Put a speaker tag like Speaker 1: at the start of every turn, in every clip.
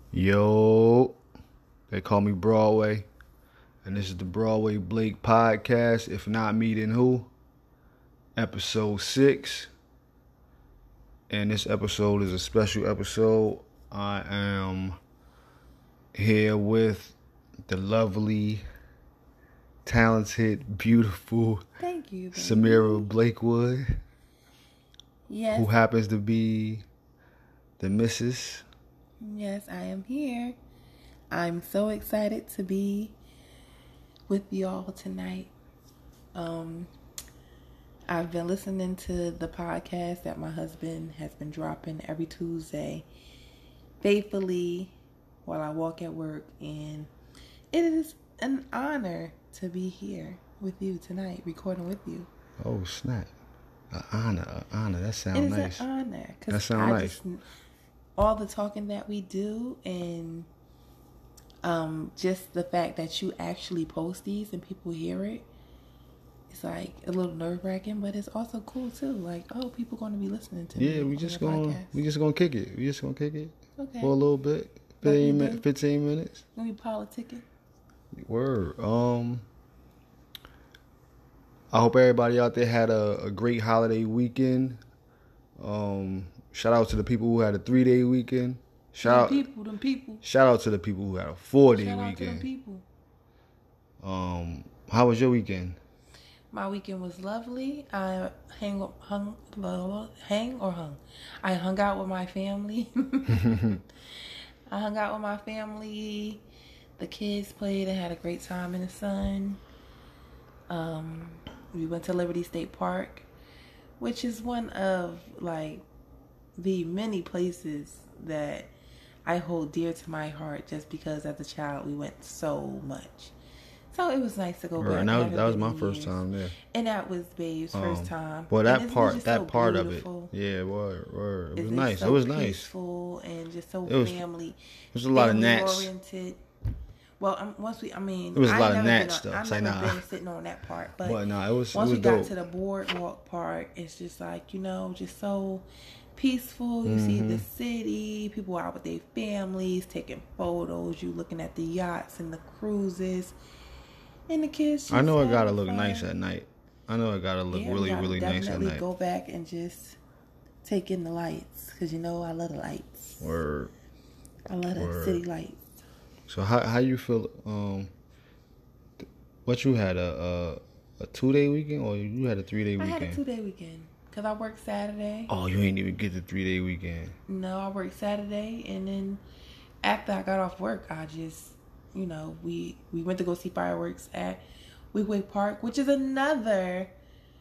Speaker 1: Yo, they call me Broadway, and this is the Broadway Blake podcast. If not me, then who? Episode 6. And this episode is a special episode. I am here with the lovely, talented, beautiful
Speaker 2: Thank you, baby.
Speaker 1: Samira Blakewood,
Speaker 2: Yes.
Speaker 1: who happens to be the missus.
Speaker 2: Yes, I am here. I'm so excited to be with y'all tonight. I've been listening to the podcast that my husband has been dropping every Tuesday faithfully while I walk at work, and it is an honor to be here with you tonight, recording with you.
Speaker 1: Oh, snap. An honor. That sounds nice.
Speaker 2: It is an honor.
Speaker 1: That sounds nice.
Speaker 2: All the talking that we do, and just the fact that you actually post these and people hear it, it's like a little nerve-wracking, but it's also cool too. Like, oh, people going to be listening to me.
Speaker 1: Yeah, we just gonna kick it. We just gonna kick it
Speaker 2: okay.
Speaker 1: for a little bit. 15 minutes.
Speaker 2: Gonna be politicking.
Speaker 1: Word. I hope everybody out there had a great holiday weekend. Shout out to the people who had a 3-day weekend. Shout out to the people who had a 4-day
Speaker 2: Shout out
Speaker 1: weekend.
Speaker 2: to them people.
Speaker 1: How was your weekend?
Speaker 2: My weekend was lovely. I hung out with my family. I hung out with my family. The kids played and had a great time in the sun. We went to Liberty State Park, which is one of like the many places that I hold dear to my heart, just because as a child we went so much. So it was nice to go back.
Speaker 1: That was my first time there.
Speaker 2: And that was Babe's first time.
Speaker 1: Well, that part
Speaker 2: beautiful.
Speaker 1: of it. Yeah, word. It was
Speaker 2: nice.
Speaker 1: It was nice.
Speaker 2: Peaceful and just so
Speaker 1: It
Speaker 2: family.
Speaker 1: was a lot of gnats.
Speaker 2: Oriented. Well, it was a
Speaker 1: lot of gnats though.
Speaker 2: I've never been sitting on that part, but
Speaker 1: once
Speaker 2: we
Speaker 1: dope.
Speaker 2: got to the boardwalk part, it's just like, just so peaceful. You see the city, people out with their families taking photos. You looking at the yachts and the cruises, and the kids.
Speaker 1: I know it gotta look nice at night. I know it gotta look really nice at night.
Speaker 2: Definitely go back and just take in the lights, because I love the lights.
Speaker 1: Word.
Speaker 2: I love the city lights.
Speaker 1: So how you feel? What you had a 2-day weekend, or you had a 3-day weekend?
Speaker 2: I had a 2-day weekend because I worked Saturday.
Speaker 1: Oh, you ain't even get the 3-day weekend.
Speaker 2: No, I worked Saturday, and then after I got off work, I just we went to go see fireworks at Weequahic Park, which is another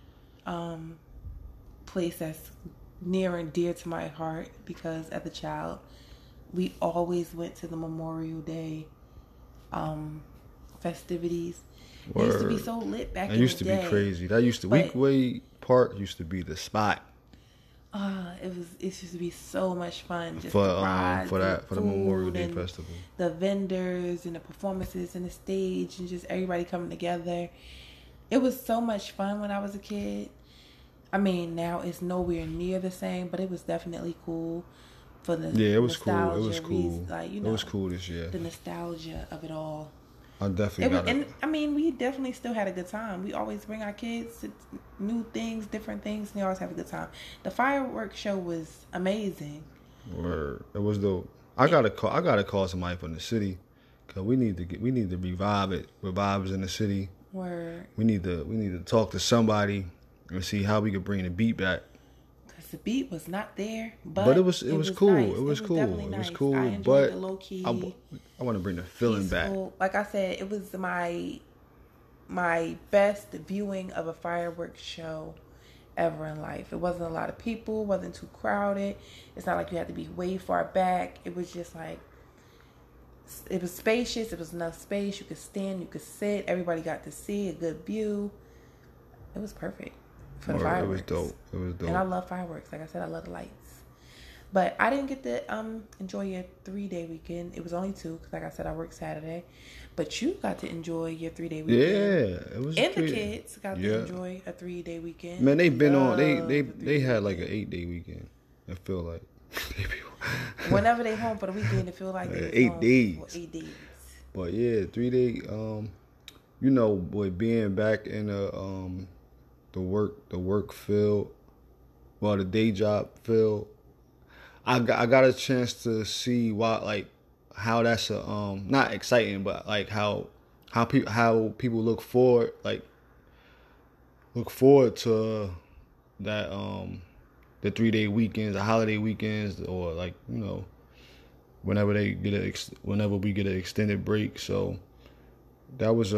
Speaker 2: place that's near and dear to my heart, because as a child we always went to the Memorial Day festivities. Word. It used to be so lit back in the day. It used to be
Speaker 1: crazy. Weequahic Park used to be the spot.
Speaker 2: It used to be so much fun just
Speaker 1: for
Speaker 2: the
Speaker 1: Memorial Day festival.
Speaker 2: The vendors and the performances and the stage and just everybody coming together. It was so much fun when I was a kid. I mean, now it's nowhere near the same, but it was definitely cool.
Speaker 1: It was cool. It was cool.
Speaker 2: It
Speaker 1: was cool this year.
Speaker 2: The nostalgia of it all.
Speaker 1: I definitely
Speaker 2: we definitely still had a good time. We always bring our kids to new things, different things, and they always have a good time. The fireworks show was amazing.
Speaker 1: Word. It was dope. I gotta call somebody from the city, cause we need to revive it. Revive in the city.
Speaker 2: Word.
Speaker 1: We need to talk to somebody and see how we could bring the beat back.
Speaker 2: The beat was not there, but
Speaker 1: it was cool.
Speaker 2: Nice.
Speaker 1: It was cool.
Speaker 2: It was cool. I enjoyed
Speaker 1: but
Speaker 2: the low key.
Speaker 1: I want to bring the feeling back.
Speaker 2: Like I said, it was my best viewing of a fireworks show ever in life. It wasn't a lot of people. It wasn't too crowded. It's not like you had to be way far back. It was just like, it was spacious. It was enough space. You could stand. You could sit. Everybody got to see a good view. It was perfect. For the fireworks.
Speaker 1: It was dope.
Speaker 2: And I love fireworks. Like I said, I love the lights. But I didn't get to enjoy your 3-day weekend. It was only 2, because like I said, I worked Saturday. But you got to enjoy your 3-day weekend.
Speaker 1: Yeah, it was.
Speaker 2: And the kids got to enjoy a 3-day weekend.
Speaker 1: Man, they've been on. They had like an 8-day weekend. I feel like
Speaker 2: Whenever they home for the weekend, it feel like they was
Speaker 1: 8 days.
Speaker 2: For 8 days.
Speaker 1: But yeah, 3 day. With being back in the work field, well, the day job field, I got a chance to see how that's not exciting, but like how people look forward to that the 3 day weekends, the holiday weekends, or whenever we get an extended break. So that was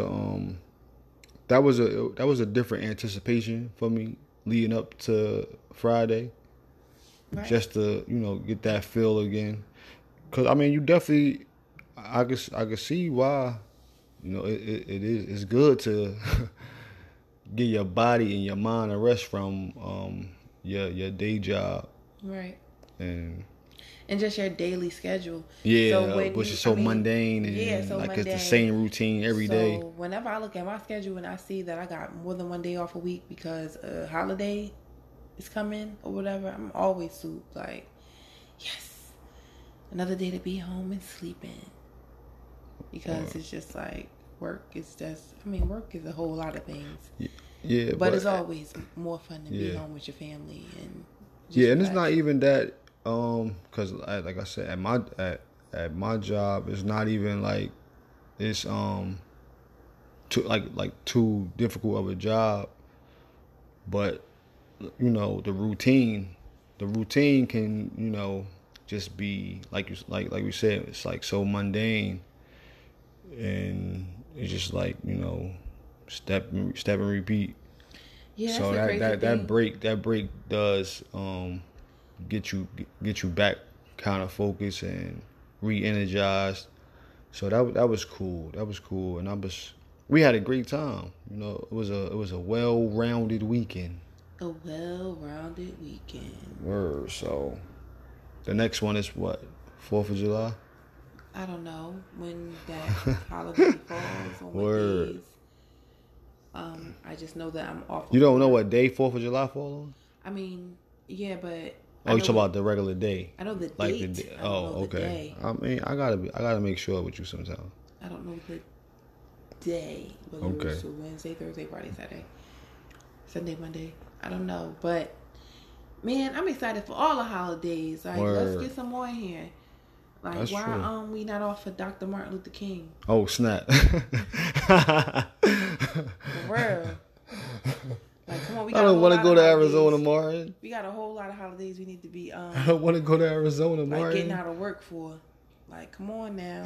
Speaker 1: a different anticipation for me leading up to Friday,
Speaker 2: Right.
Speaker 1: just to get that feel again. Cause I mean, you definitely, I could see why, it's good to get your body and your mind a rest from your day job.
Speaker 2: Right.
Speaker 1: And
Speaker 2: just your daily schedule.
Speaker 1: Yeah,
Speaker 2: So
Speaker 1: which is so mundane and
Speaker 2: so
Speaker 1: like
Speaker 2: mundane.
Speaker 1: it's the same routine every day.
Speaker 2: So whenever I look at my schedule and I see that I got more than one day off a week because a holiday is coming or whatever, I'm always souped like, yes, another day to be home and sleeping. Because it's just like work is a whole lot of things.
Speaker 1: Yeah,
Speaker 2: but it's always more fun to be home with your family and
Speaker 1: and it's not even that. Because like I said, at my job, it's not even like it's too difficult of a job, but the routine can just be like we said, it's like so mundane, and it's just like step and repeat.
Speaker 2: Yeah,
Speaker 1: so that break does get you back kind of focused and re-energized. So that was cool. And we had a great time. It was a well-rounded weekend.
Speaker 2: A well-rounded weekend.
Speaker 1: Word. So the next one is what? 4th of July?
Speaker 2: I don't know when that holiday falls on what days. I just know that I'm off.
Speaker 1: You don't know what day 4th of July falls on?
Speaker 2: I mean, yeah, but
Speaker 1: you talking about the regular day?
Speaker 2: I know the
Speaker 1: like
Speaker 2: date.
Speaker 1: The day.
Speaker 2: Oh,
Speaker 1: okay.
Speaker 2: The day.
Speaker 1: I mean, I gotta make sure with you sometime.
Speaker 2: I don't know the day. Whether it's Wednesday, Thursday, Friday, Saturday, Sunday, Monday. I don't know, but man, I'm excited for all the holidays. Like, let's get some more in here. Like,
Speaker 1: That's
Speaker 2: why
Speaker 1: true.
Speaker 2: We not off for Dr. Martin Luther King?
Speaker 1: Oh, snap.
Speaker 2: For real. Like, come on, we got
Speaker 1: I don't want to go to Arizona, Martin.
Speaker 2: We got a whole lot of holidays we need to be
Speaker 1: I don't want to go to Arizona, Martin.
Speaker 2: like getting out of work for. Like, come on now.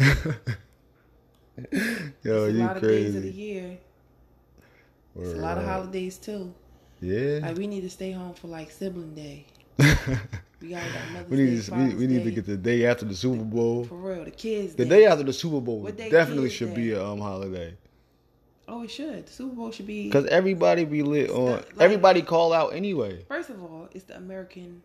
Speaker 1: Yo,
Speaker 2: it's a
Speaker 1: you
Speaker 2: lot
Speaker 1: crazy.
Speaker 2: of days of the year. It's a lot of holidays too.
Speaker 1: Yeah.
Speaker 2: Like, we need to stay home for like sibling day. We got Mother's Day,
Speaker 1: we need to get the day after the Super Bowl.
Speaker 2: For real, the kids.
Speaker 1: The day after the Super Bowl definitely
Speaker 2: Kids
Speaker 1: should
Speaker 2: Day?
Speaker 1: be a holiday.
Speaker 2: Oh, it should. The Super Bowl should be.
Speaker 1: Because everybody be lit on. Everybody call out anyway.
Speaker 2: First of all, it's the American,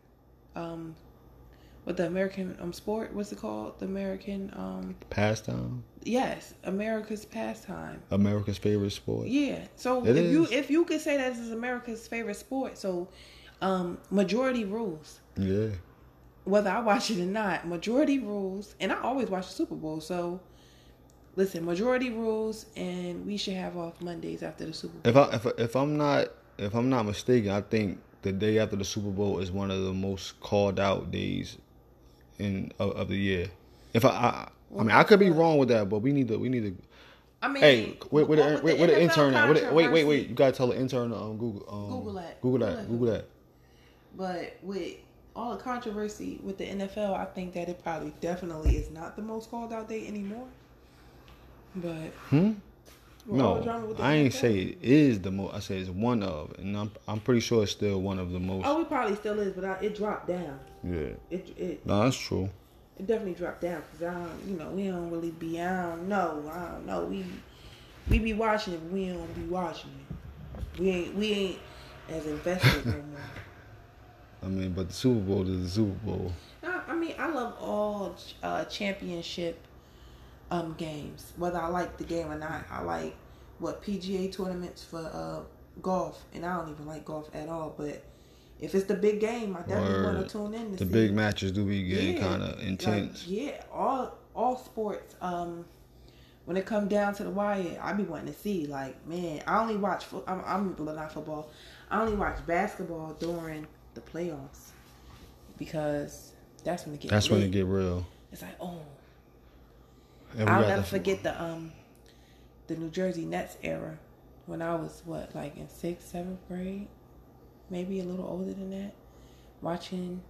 Speaker 2: the American sport. What's it called? The American
Speaker 1: pastime.
Speaker 2: Yes, America's pastime.
Speaker 1: America's favorite sport.
Speaker 2: Yeah. So if you could say that this is America's favorite sport, so majority rules.
Speaker 1: Yeah.
Speaker 2: Whether I watch it or not, majority rules, and I always watch the Super Bowl. So, listen, majority rules, and we should have off Mondays after the Super Bowl.
Speaker 1: If I'm not mistaken, I think the day after the Super Bowl is one of the most called out days of the year. I mean, I could be wrong with that, but we need to.
Speaker 2: I mean,
Speaker 1: hey, where the intern at? Wait! You gotta tell the intern to
Speaker 2: Google
Speaker 1: that.
Speaker 2: But with all the controversy with the NFL, I think that it probably definitely is not the most called out day anymore. But
Speaker 1: no, I ain't say it is the most. I say it's one of, and I'm pretty sure it's still one of the most.
Speaker 2: Oh, it probably still is, but it dropped down.
Speaker 1: Yeah.
Speaker 2: No,
Speaker 1: that's true.
Speaker 2: It definitely dropped down because we don't really be. I don't know. We be watching it, but we don't be watching it. We ain't as invested no more.
Speaker 1: I mean, but the Super Bowl is the Super Bowl.
Speaker 2: I mean, I love all championship games, whether I like the game or not. I like PGA tournaments for golf, and I don't even like golf at all. But if it's the big game, I definitely want to tune in to
Speaker 1: the
Speaker 2: see.
Speaker 1: big matches do be getting kind of intense.
Speaker 2: All sports. When it comes down to the wire, I be wanting to see. Like, man, I only watch. I'm not football. I only watch basketball during the playoffs because that's when it gets.
Speaker 1: That's when it get real.
Speaker 2: It's like, oh, I'll never forget the New Jersey Nets era when I was like in 6th, 7th grade, maybe a little older than that, watching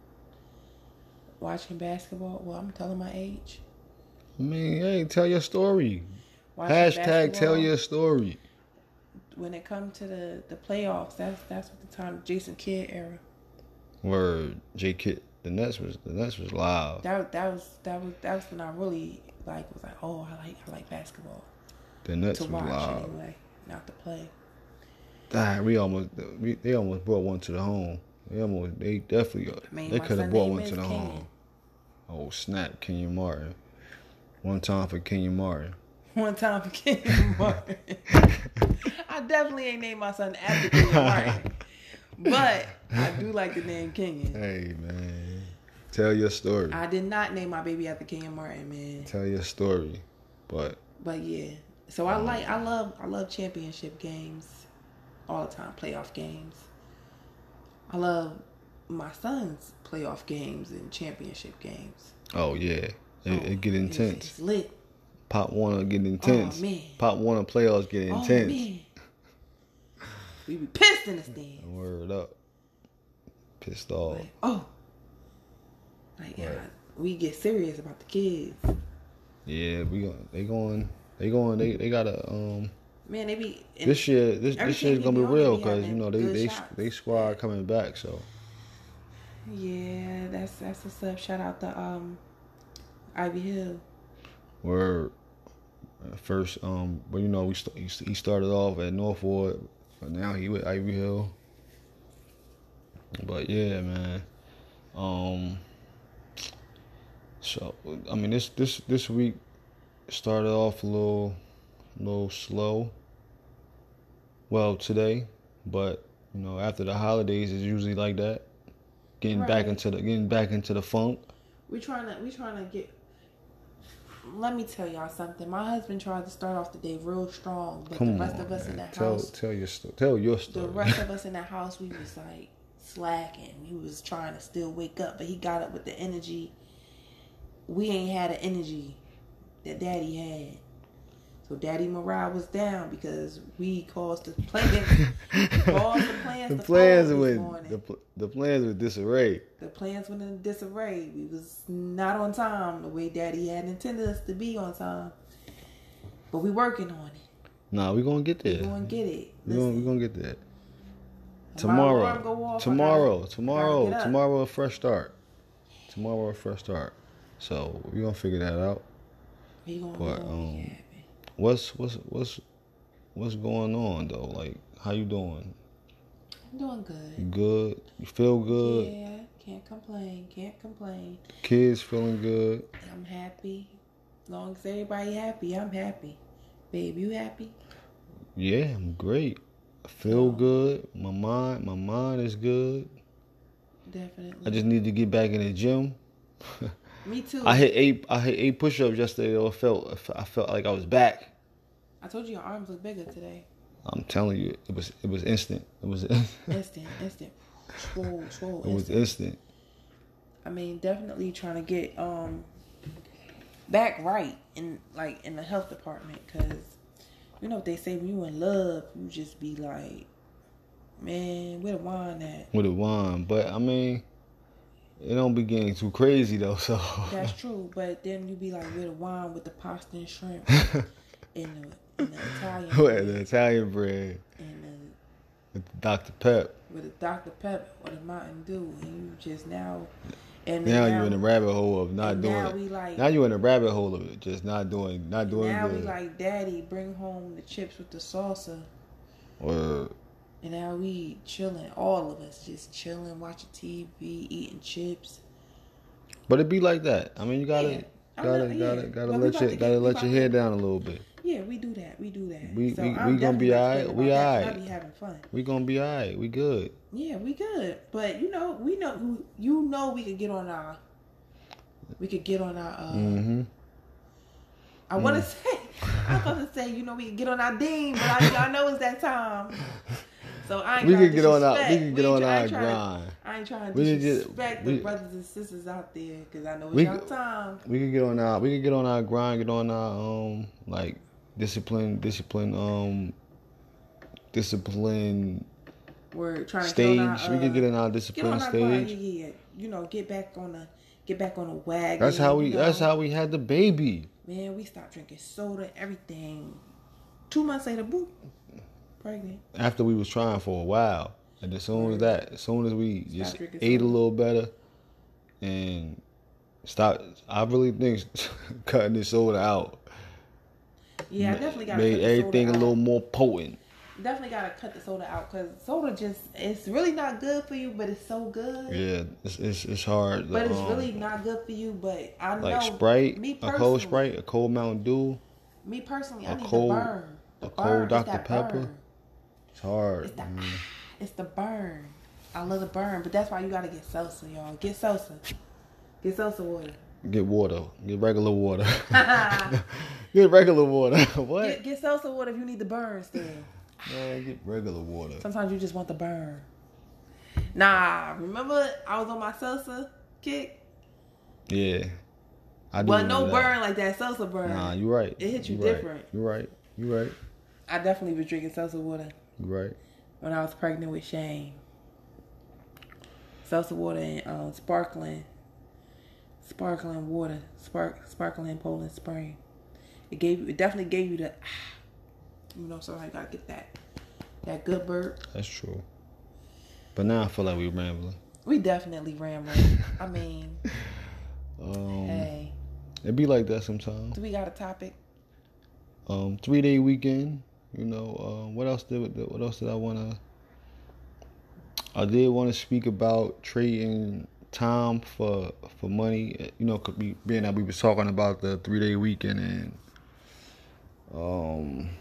Speaker 2: basketball. Well, I'm telling my age.
Speaker 1: I mean, hey, tell your story.
Speaker 2: Watching
Speaker 1: Hashtag tell your story.
Speaker 2: When it comes to the playoffs, that's what the time Jason Kidd era.
Speaker 1: Where J Kidd, the Nets was loud.
Speaker 2: That was when I really was like, oh, I like basketball.
Speaker 1: The Nets
Speaker 2: to
Speaker 1: was
Speaker 2: watch
Speaker 1: loud.
Speaker 2: Anyway, not to play.
Speaker 1: They almost brought one to the home. They definitely they could have brought one to the home. Oh snap, Kenyon Martin. One time for Kenyon Martin.
Speaker 2: One time for Kenyon Martin. I definitely ain't named my son after Kenyon Martin. But I do like the name Kenyon.
Speaker 1: Hey man. Tell your story.
Speaker 2: I did not name my baby after Kenyon Martin, man.
Speaker 1: Tell your story. But
Speaker 2: yeah. So I love championship games all the time, playoff games. I love my son's playoff games and championship games.
Speaker 1: Oh yeah. It get intense.
Speaker 2: It's lit.
Speaker 1: Pop Warner get intense.
Speaker 2: Oh, man.
Speaker 1: Pop Warner playoffs get intense.
Speaker 2: Oh, man. We be pissed in the stands.
Speaker 1: Word up. Pissed off.
Speaker 2: We get serious about the kids.
Speaker 1: Yeah, they gotta
Speaker 2: man, they be
Speaker 1: this year's gonna be real because they squad coming back, so
Speaker 2: yeah, that's what's up. Shout out to Ivy Hill.
Speaker 1: Word. First, but he started off at Northwood, but now he with Ivy Hill. But yeah, man. So I mean, this week started off a little slow. Well, today, but after the holidays, it's usually like that. Getting back into the funk.
Speaker 2: We trying to get. Let me tell y'all something. My husband tried to start off the day real strong, but the rest of us in the house.
Speaker 1: Tell your story.
Speaker 2: The rest of us in the house, we was like slacking. We was trying to still wake up, but he got up with the energy. We ain't had the energy that Daddy had. So Daddy morale was down because we caused the plans. The plans
Speaker 1: were disarray.
Speaker 2: The plans went in disarray. We was not on time the way Daddy had intended us to be on time. But we working on it.
Speaker 1: Nah, we gonna get there.
Speaker 2: We gonna get it.
Speaker 1: We gonna get there. Tomorrow, a fresh start. So we gonna figure that out. What's going on though? Like, how you doing?
Speaker 2: I'm doing good.
Speaker 1: You good? You feel good?
Speaker 2: Yeah, can't complain.
Speaker 1: Kids feeling good?
Speaker 2: I'm happy. As long as everybody happy, I'm happy. Babe, you happy?
Speaker 1: Yeah, I'm great. I feel good. My mind is good.
Speaker 2: Definitely.
Speaker 1: I just need to get back in the gym.
Speaker 2: Me too.
Speaker 1: I hit 8 push-ups yesterday. Though I felt like I was back.
Speaker 2: I told you your arms look bigger today.
Speaker 1: I'm telling you, it was instant. It was
Speaker 2: instant. Swole.
Speaker 1: It was instant.
Speaker 2: I mean, definitely trying to get back right in the health department, because what they say, when you in love, you just be like, man, where the wine at?
Speaker 1: With the wine, but I mean, it don't be getting too crazy though. So
Speaker 2: that's true, but then you be like, where the wine with the pasta and shrimp and the Italian bread.
Speaker 1: The Italian bread.
Speaker 2: And
Speaker 1: with the Dr. Pep.
Speaker 2: With the Dr. Pep or the Mountain Dew, and you just now.
Speaker 1: And now you're in the rabbit hole of not doing it. Now you're in the rabbit hole of it, just not doing
Speaker 2: now
Speaker 1: good.
Speaker 2: We like, Daddy, bring home the chips with the salsa.
Speaker 1: Word.
Speaker 2: And now we chilling, all of us just chilling, watching TV, eating chips.
Speaker 1: But it be like that. I mean, you gotta let your head down a little bit.
Speaker 2: Yeah, we do that. We do that.
Speaker 1: We
Speaker 2: I'm
Speaker 1: gonna be
Speaker 2: definitely not
Speaker 1: alright.
Speaker 2: complaining
Speaker 1: We
Speaker 2: about that 'cause
Speaker 1: alright.
Speaker 2: I be having fun.
Speaker 1: We gonna be alright. We good.
Speaker 2: Yeah, we good. But we could get on our
Speaker 1: Mm-hmm.
Speaker 2: I want to say, I was about to say, we can get on our ding, but y'all know it's that time. So I ain't
Speaker 1: We
Speaker 2: trying
Speaker 1: can
Speaker 2: to
Speaker 1: get on our
Speaker 2: disrespect.
Speaker 1: grind.
Speaker 2: I ain't trying to
Speaker 1: We can
Speaker 2: disrespect the brothers and sisters out there because I know it's y'all time.
Speaker 1: We can get on our grind, get on our like discipline
Speaker 2: We're trying
Speaker 1: stage.
Speaker 2: to get on our,
Speaker 1: we can get in our discipline stage.
Speaker 2: Grind, yeah. Get back on the wagon.
Speaker 1: That's how we had the baby.
Speaker 2: Man, we stopped drinking soda, everything. 2 months later, boop, pregnant.
Speaker 1: After we was trying for a while, and as soon as we just ate
Speaker 2: soda.
Speaker 1: a little better, and stopped, I really think cutting the soda out.
Speaker 2: Yeah, I definitely got
Speaker 1: made everything a little more potent.
Speaker 2: Definitely gotta cut the soda out because soda it's really not good for you, but it's so good.
Speaker 1: Yeah, it's hard.
Speaker 2: But it's really not good for you. But I know,
Speaker 1: like Sprite,
Speaker 2: a
Speaker 1: cold Sprite, a cold Mountain Dew.
Speaker 2: Me personally, I need
Speaker 1: cold,
Speaker 2: the burn.
Speaker 1: A cold Dr. Pepper.
Speaker 2: Burn.
Speaker 1: It's hard.
Speaker 2: It's the burn. I love the burn, but that's why you gotta get salsa, y'all. Get salsa. Get salsa water.
Speaker 1: Get water. Get regular water. Get regular water. What?
Speaker 2: Get salsa water if you need the burn still.
Speaker 1: Man, get regular water.
Speaker 2: Sometimes you just want the burn. Nah, remember I was on my salsa kick?
Speaker 1: Yeah. I do.
Speaker 2: But no burn like that salsa burn.
Speaker 1: Nah, you're right.
Speaker 2: It hit you different.
Speaker 1: You're right.
Speaker 2: I definitely was drinking salsa water.
Speaker 1: You're right.
Speaker 2: When I was pregnant with Shane. Salsa water and sparkling water. Sparkling Poland Spring. It definitely gave you the somebody gotta get that good burp.
Speaker 1: That's true. But now I feel like we're rambling.
Speaker 2: We definitely rambling. I mean,
Speaker 1: hey, it be like that sometimes.
Speaker 2: Do we got a topic?
Speaker 1: 3-day weekend. What else did I wanna? I did want to speak about trading time for money. Being that we was talking about the 3-day weekend and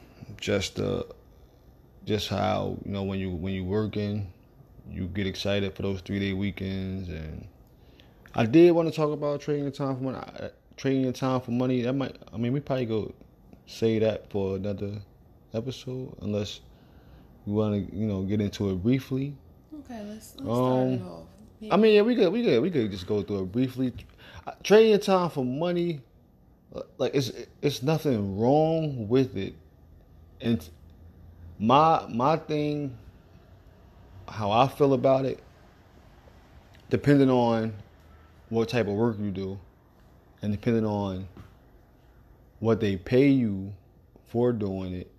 Speaker 1: just how when you working, you get excited for those 3-day weekends. And I did want to talk about trading your time for money. Trading your time for money. We probably go say that for another episode, unless you want to get into it briefly.
Speaker 2: Okay, let's start it off.
Speaker 1: Yeah. We could just go through it briefly. Trading your time for money, like it's nothing wrong with it. And my thing, how I feel about it, depending on what type of work you do, and depending on what they pay you for doing it,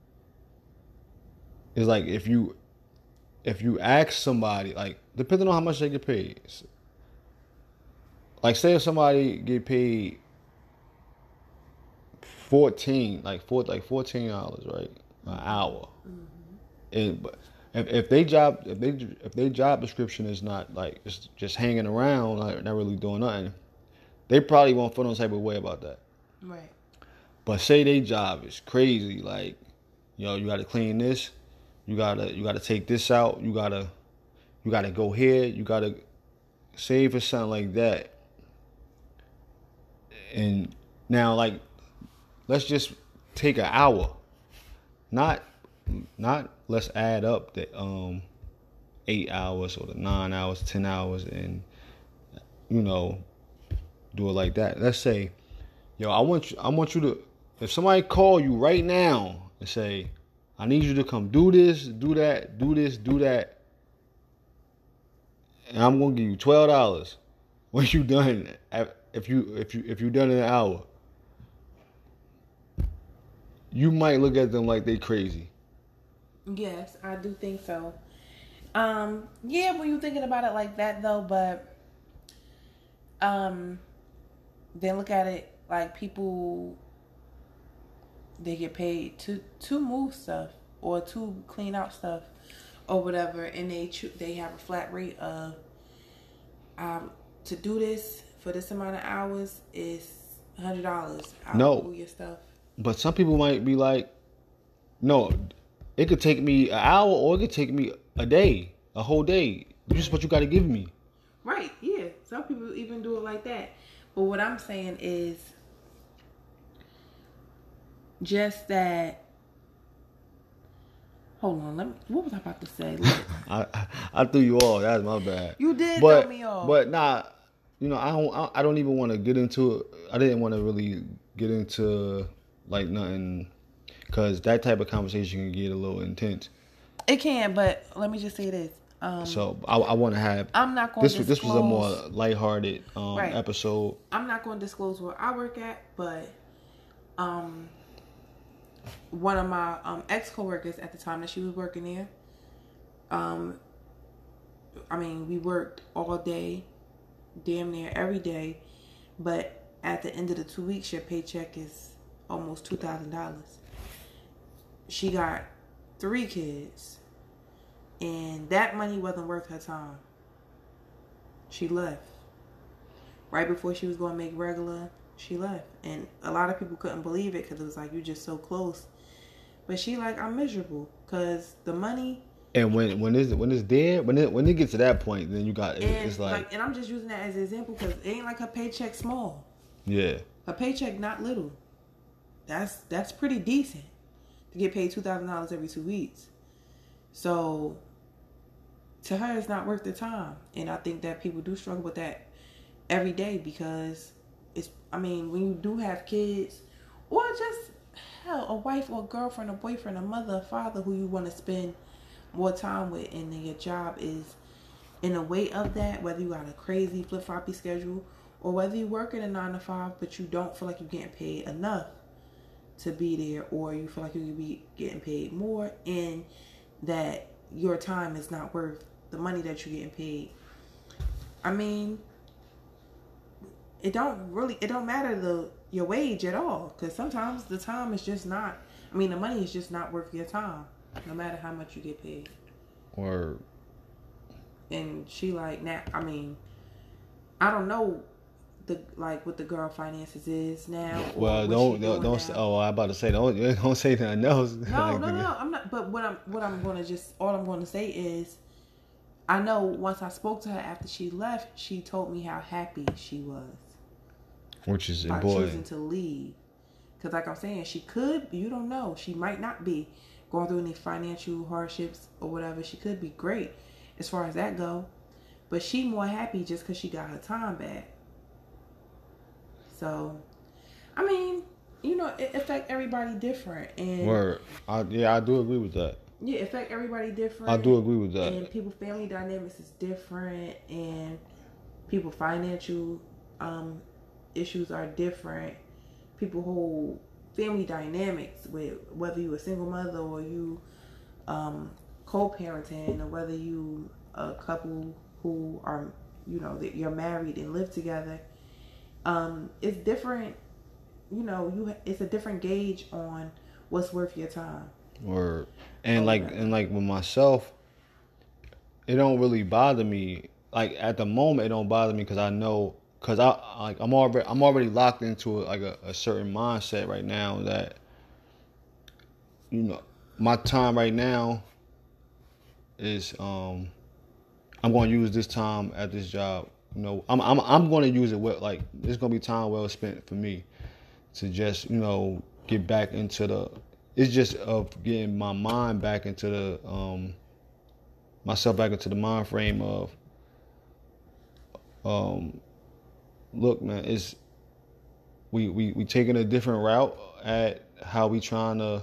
Speaker 1: is like if you ask somebody, like depending on how much they get paid, like say if somebody get paid $14, right, an hour, and but if they job description is not like just hanging around, like not really doing nothing, they probably won't feel no type of way about that.
Speaker 2: Right.
Speaker 1: But say they job is crazy, like you got to clean this. You gotta take this out. You gotta go here. You gotta save for something like that. And now, like, let's just take an hour. Not let's add up the 8 hours or the 9 hours, 10 hours, and do it like that. Let's say, I want you to, if somebody call you right now and say, I need you to come do this, do that, do this, do that, and I'm gonna give you $12 when you done. If you done in an hour, you might look at them like they crazy.
Speaker 2: Yes, I do think so. Yeah, when you're thinking about it like that though, but then look at it like people. They get paid to move stuff or to clean out stuff or whatever, and they have a flat rate of to do this for this amount of hours is $100. I'll move your stuff.
Speaker 1: But some people might be like, no, it could take me an hour or it could take me a day, a whole day. This is what you got to give me.
Speaker 2: Right, yeah. Some people even do it like that. But what I'm saying is just that. Hold on, what was I about to say?
Speaker 1: I threw you off. That's my bad.
Speaker 2: You did throw me off.
Speaker 1: But nah, I don't even want to get into it. I didn't want to really get into like nothing, because that type of conversation can get a little intense.
Speaker 2: It can, but let me just say this.
Speaker 1: So I want to have.
Speaker 2: I'm not going to disclose.
Speaker 1: This was a more lighthearted
Speaker 2: right.
Speaker 1: episode.
Speaker 2: I'm not going to disclose where I work at, but one of my ex coworkers at the time that she was working there. I mean, we worked all day, damn near every day, but at the end of the 2 weeks, your paycheck is almost $2,000. She got 3 kids, and that money wasn't worth her time. She left. Right before she was going to make regular, she left. And a lot of people couldn't believe it because it was like, you're just so close. But she like, I'm miserable because the money.
Speaker 1: And when it's there, when it gets to that point, then you got it's like.
Speaker 2: And I'm just using that as an example because it ain't like her paycheck small.
Speaker 1: Yeah.
Speaker 2: Her paycheck not little. That's pretty decent to get paid $2,000 every 2 weeks. So to her, it's not worth the time. And I think that people do struggle with that every day because when you do have kids or just hell, a wife or a girlfriend, a boyfriend, a mother, a father who you want to spend more time with, and then your job is in the way of that, whether you got a crazy flip-floppy schedule or whether you work in a 9 to 5 but you don't feel like you're getting paid enough to be there, or you feel like you could be getting paid more and that your time is not worth the money that you're getting paid. I mean, it don't matter your wage at all, because sometimes the time is just not, the money is just not worth your time, no matter how much you get paid.
Speaker 1: Or.
Speaker 2: And she like, now, I don't know what the girl finances is now.
Speaker 1: Well, don't say, I'm about to say don't say nothing else.
Speaker 2: No, I'm not. But all I'm going to say is, I know once I spoke to her after she left, she told me how happy she was.
Speaker 1: Which is
Speaker 2: by
Speaker 1: important.
Speaker 2: Choosing to leave. Because like I'm saying, she could, you don't know. She might not be going through any financial hardships or whatever. She could be great as far as that go. But she more happy just because she got her time back. So, it affect everybody different. And
Speaker 1: Word. I do agree with that.
Speaker 2: Yeah, it affect everybody different.
Speaker 1: I do agree with that.
Speaker 2: And people family dynamics is different, and people financial issues are different. People whole family dynamics, with whether you a single mother or you co-parenting, or whether you a couple who are that you're married and live together, it's different. It's a different gauge on what's worth your time.
Speaker 1: Or and with myself, it don't really bother me. Like at the moment, it don't bother me because I know, because I'm already locked into a certain mindset right now that my time right now is I'm going to use this time at this job. I'm going to use it well. Like it's going to be time well spent for me to just get back into it's just of getting my mind back into myself back into the mind frame of look, man, it's we taking a different route at how we trying to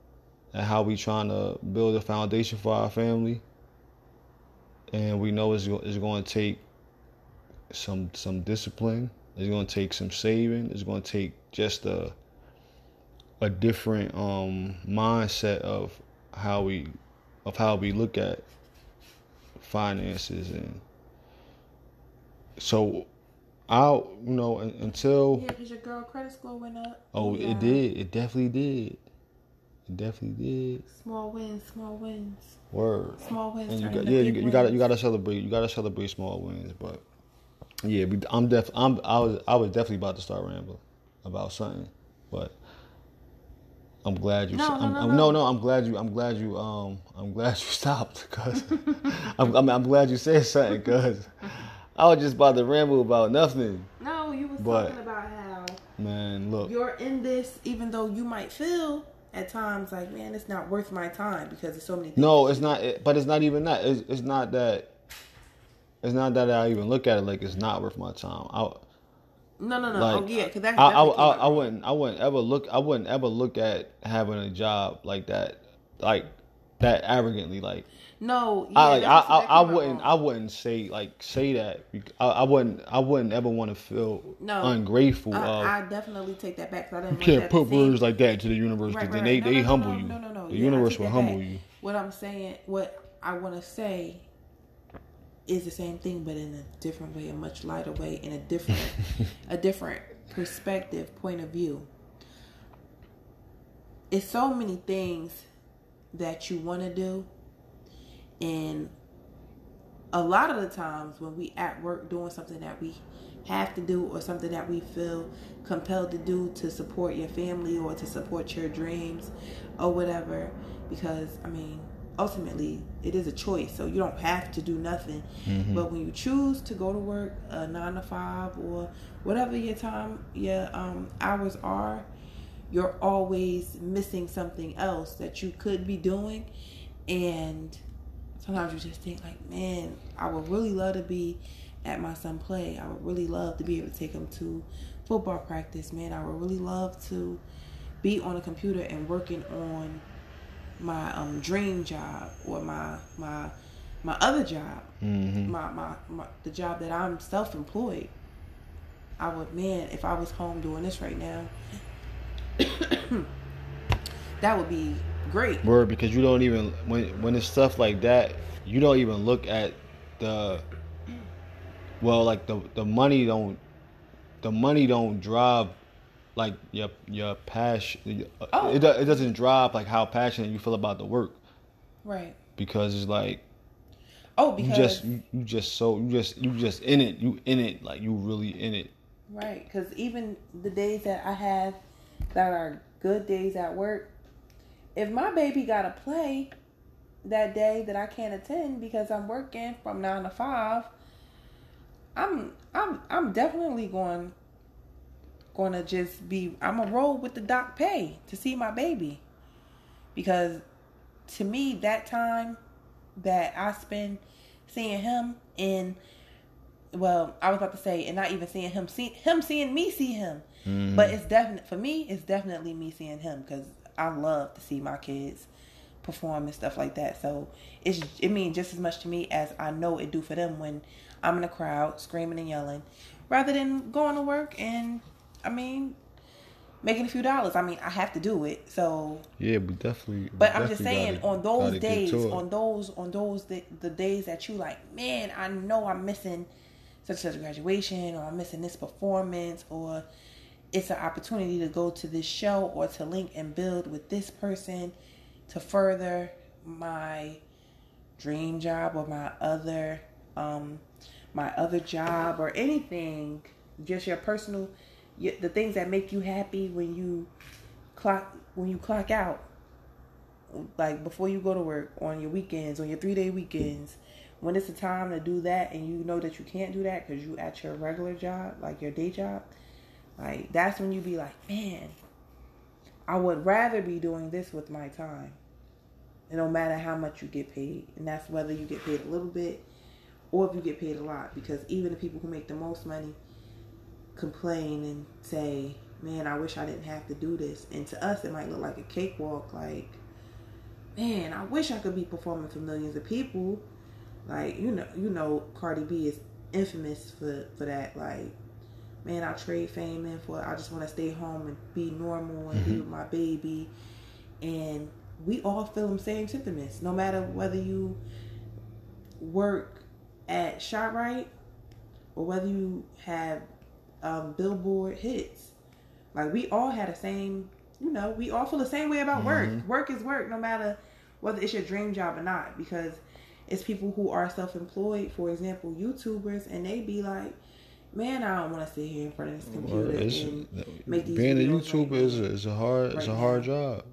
Speaker 1: build a foundation for our family, and we know it's going to take some discipline. It's going to take some saving. It's going to take just a different mindset of how we look at finances. And so until
Speaker 2: because your girl credit score went up.
Speaker 1: Oh, yeah. It definitely did.
Speaker 2: Small wins.
Speaker 1: Word.
Speaker 2: Small wins.
Speaker 1: And you gotta celebrate. You gotta celebrate small wins. But yeah, I was definitely about to start rambling about something, but I'm glad you.
Speaker 2: No.
Speaker 1: I'm glad you. I'm glad you stopped because I'm glad you said something because I was just about to ramble about nothing.
Speaker 2: No, you was talking about how,
Speaker 1: man, look,
Speaker 2: you're in this, even though you might feel at times like, man, it's not worth my time because there's so many things.
Speaker 1: No, it's not. But it's not even that. It's not that. It's not that I even look at it like it's not worth my time.
Speaker 2: No.
Speaker 1: Like,
Speaker 2: oh yeah, because that's
Speaker 1: I wouldn't ever look at having a job like that arrogantly. Like,
Speaker 2: no, yeah,
Speaker 1: I wouldn't say that. I wouldn't ever want to feel ungrateful.
Speaker 2: I definitely take that back. I didn't.
Speaker 1: You can't put words like that to the universe because then they humble you.
Speaker 2: No.
Speaker 1: The universe will humble you.
Speaker 2: What I'm saying, what I want to say, is the same thing, but in a different way, a much lighter way, in a different perspective, point of view. It's so many things that you want to do, and a lot of the times when we at work doing something that we have to do or something that we feel compelled to do to support your family or to support your dreams or whatever, because I mean, ultimately it is a choice, so you don't have to do nothing. But when you choose to go to work 9 to 5 or whatever your hours are, you're always missing something else that you could be doing. And sometimes you just think like, man, I would really love to be at my son play. I would really love to be able to take him to football practice. Man, I would really love to be on a computer and working on my dream job or my other job, the job that I'm self-employed. I would, man, if I was home doing this right now, that would be great.
Speaker 1: Word, because you don't even when it's stuff like that, you don't even look at the money don't drive like your passion. It doesn't drive like how passionate you feel about the work,
Speaker 2: right?
Speaker 1: Because it's like,
Speaker 2: because
Speaker 1: you just in it. You in it, like you really in it,
Speaker 2: right? Because even the days that I have that are good days at work, if my baby got to play that day that I can't attend because I'm working from 9 to 5, I'm definitely going to just be, I'm gonna roll with the doc pay to see my baby, because to me that time that I spend seeing him in, well, I was about to say, and not even seeing him, seeing me see him, but it's definitely me seeing him, because I love to see my kids perform and stuff like that. So it means just as much to me as I know it do for them when I'm in a crowd screaming and yelling, rather than going to work and, I mean, making a few dollars. I mean, I have to do it. So
Speaker 1: yeah, we definitely.
Speaker 2: But I'm just saying, on those days, the days that you like, man, I know I'm missing such a graduation, or I'm missing this performance, or it's an opportunity to go to this show or to link and build with this person to further my dream job or my other job or anything, just your personal, the things that make you happy when you clock out, like before you go to work, on your weekends, on your 3-day weekends, when it's the time to do that and you know that you can't do that because you at your regular job, like your day job, like that's when you be like, man, I would rather be doing this with my time. And no matter how much you get paid, and that's whether you get paid a little bit or if you get paid a lot, because even the people who make the most money complain and say, man, I wish I didn't have to do this. And to us it might look like a cakewalk, like, man, I wish I could be performing for millions of people. Like, you know Cardi B is infamous for that. Like, man, I trade fame in for, I just want to stay home and be normal and be with my baby. And we all feel the same sentiments, no matter whether you work at ShopRite or whether you have Billboard hits. Like, we all had the same, we all feel the same way about work. Work is work, no matter whether it's your dream job or not, because it's people who are self-employed, for example, YouTubers, and they be like, man, I don't want to sit here in front of this computer and make these
Speaker 1: being
Speaker 2: videos.
Speaker 1: Being a YouTuber is a hard job.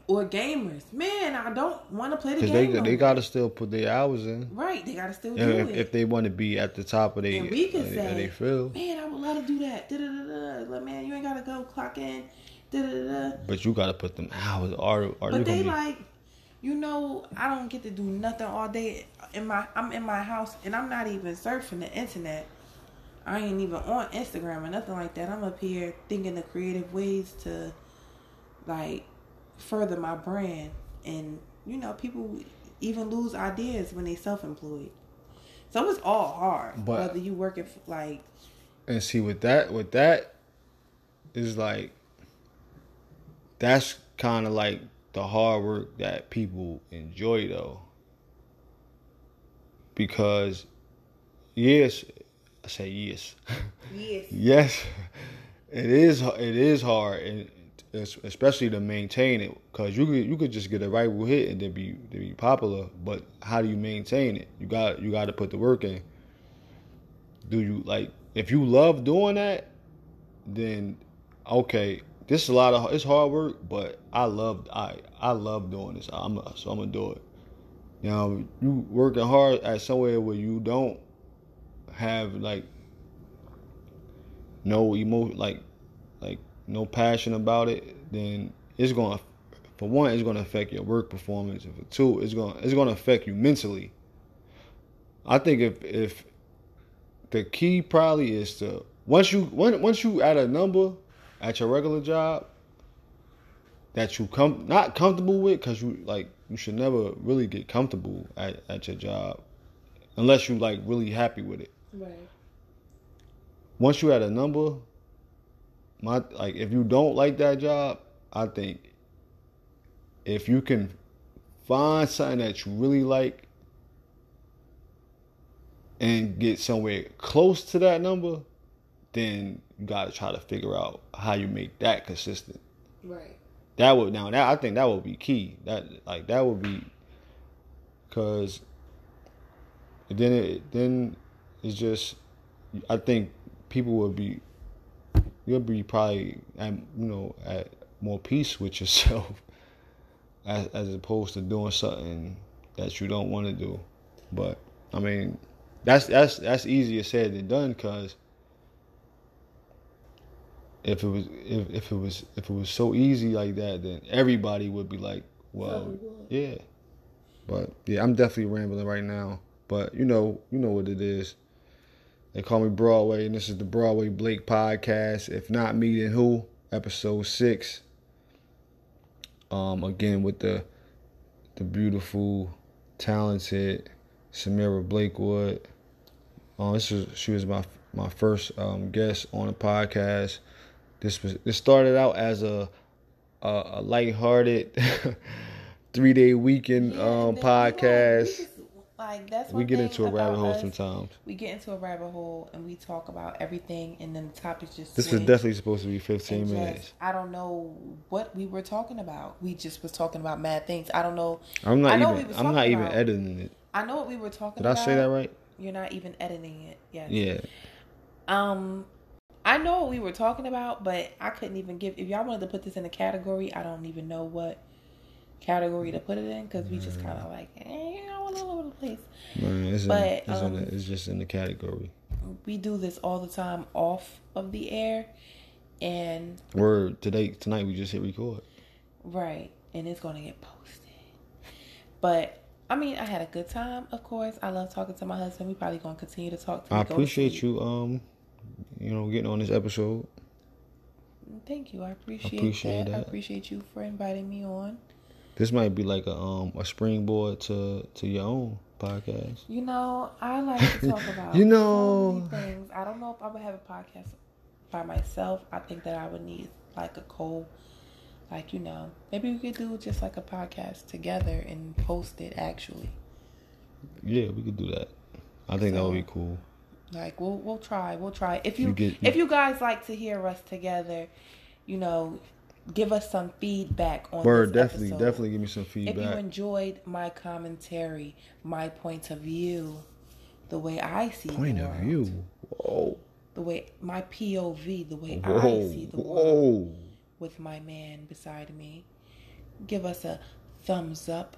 Speaker 2: Or gamers. Man, I don't want to play the
Speaker 1: because
Speaker 2: game.
Speaker 1: they gotta still put their hours in.
Speaker 2: Right, they gotta still do
Speaker 1: And
Speaker 2: it.
Speaker 1: if they want to be at the top of their
Speaker 2: and we can say,
Speaker 1: they feel.
Speaker 2: man, I would love to do that. Like, man, you ain't gotta go clock in.
Speaker 1: But you gotta put them hours.
Speaker 2: But they like, you know, I don't get to do nothing all day. I'm in my house and I'm not even surfing the internet. I ain't even on Instagram or nothing like that. I'm up here thinking of creative ways to like further my brand. And you know, people even lose ideas when they self-employed. So it's all hard. But whether you working like,
Speaker 1: and see with that is like, that's kind of like the hard work that people enjoy though. Because yes, I say yes.
Speaker 2: Yes.
Speaker 1: Yes, it is hard, and especially to maintain it. Cause you could just get a rival hit and then be popular, but how do you maintain it? You got to put the work in. Do you like, if you love doing that, then okay, this is it's hard work, but I love doing this. So I'm gonna do it. You know, you working hard at somewhere where you don't have like no emotion, like no passion about it, then it's gonna, for one, it's gonna affect your work performance, and for two, it's gonna affect you mentally. I think if the key probably is to once you add a number at your regular job that you not comfortable with, because you should never really get comfortable at your job unless you like really happy with it.
Speaker 2: Right.
Speaker 1: Once you add a number, if you don't like that job, I think if you can find something that you really like and get somewhere close to that number, then you gotta try to figure out how you make that consistent.
Speaker 2: Right.
Speaker 1: I think that would be key. That would be, because then it's just, I think you'll be probably at more peace with yourself as opposed to doing something that you don't want to do. But I mean, that's easier said than done, because if it was so easy like that, then everybody would be like, well, yeah. But yeah, I'm definitely rambling right now. But you know what it is. They call me Broadway, and this is the Broadway Blake Podcast. If not me, then who? Episode 6. Again with the beautiful, talented Samira Blakewood. She was my first guest on the podcast. This started out as a lighthearted 3-day weekend podcast.
Speaker 2: That's
Speaker 1: we get into a rabbit hole sometimes.
Speaker 2: We get into a rabbit hole and we talk about everything, and then the topics just.
Speaker 1: This was definitely supposed to be 15 minutes.
Speaker 2: I don't know what we were talking about. We just was talking about mad things. I don't know.
Speaker 1: I'm not even editing it.
Speaker 2: I know what we were talking about.
Speaker 1: Did I say that right?
Speaker 2: You're not even editing it yet.
Speaker 1: Yeah.
Speaker 2: I know what we were talking about, but I couldn't even give. If y'all wanted to put this in a category, I don't even know what category to put it in, because we just kind of like, all over the place.
Speaker 1: It's just in the category.
Speaker 2: We do this all the time off of the air, and
Speaker 1: tonight we just hit record.
Speaker 2: Right, and it's gonna get posted. But I mean, I had a good time. Of course, I love talking to my husband. We probably gonna continue to talk.
Speaker 1: I appreciate you. Getting on this episode.
Speaker 2: Thank you. I appreciate that. I appreciate you for inviting me on.
Speaker 1: This might be like a springboard to your own podcast.
Speaker 2: I like to talk about so many things. I don't know if I would have a podcast by myself. I think that I would need like a maybe we could do just like a podcast together and post it actually.
Speaker 1: Yeah, we could do that. I think that would be cool.
Speaker 2: Like we'll try. If you guys like to hear us together, give us some feedback on this episode.
Speaker 1: Definitely give me some feedback.
Speaker 2: If you enjoyed my commentary, my point of view, the way I see
Speaker 1: point of view. Whoa.
Speaker 2: The way my POV, the way I see the world with my man beside me, give us a thumbs up